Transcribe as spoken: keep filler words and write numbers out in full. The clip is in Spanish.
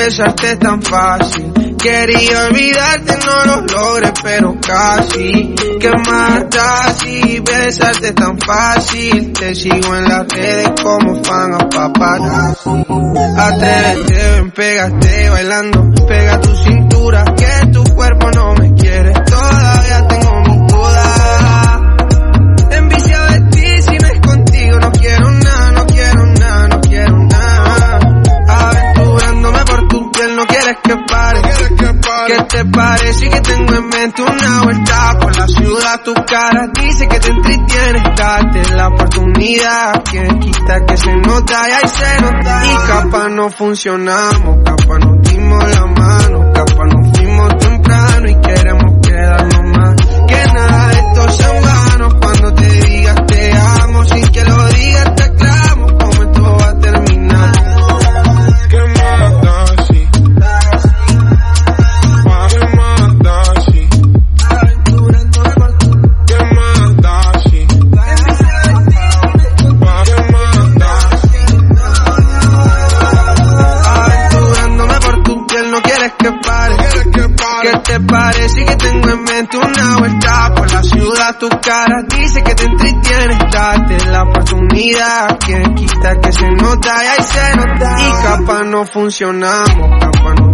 besarte es tan fácil. Quería olvidarte, no lo logré, pero casi. ¿Qué más da si besarte es tan fácil? Te sigo en las redes como fan a paparazzi. Atrévete, ven, pégate bailando. Pega tu cintura, que tu cuerpo no me quiere. Todavía tengo mis dudas. Enviciado de ti, si no es contigo no quiero nada, no quiero nada, no quiero nada. Aventurándome por tu piel, no quieres que pare. ¿Qué te parece que tengo en mente una vuelta por la ciudad? Tu cara dice que te entretiene, date la oportunidad. Quien quita que se nota y ahí se nota. Y capaz no funcionamos, capaz nos dimos la mano, capaz nos fuimos temprano y queremos quedarnos más. Que nada de esto sea en vano, cuando te digas te amo, sin que lo digas te aclamo, cómo esto va a terminar. ¿Qué más da si? ¿Qué te parece que tengo en mente una vuelta por la ciudad? Tu cara dice que te entretiene, date la oportunidad. Quien quita que se nota y ahí se nota. Y capaz no funcionamos, capaz no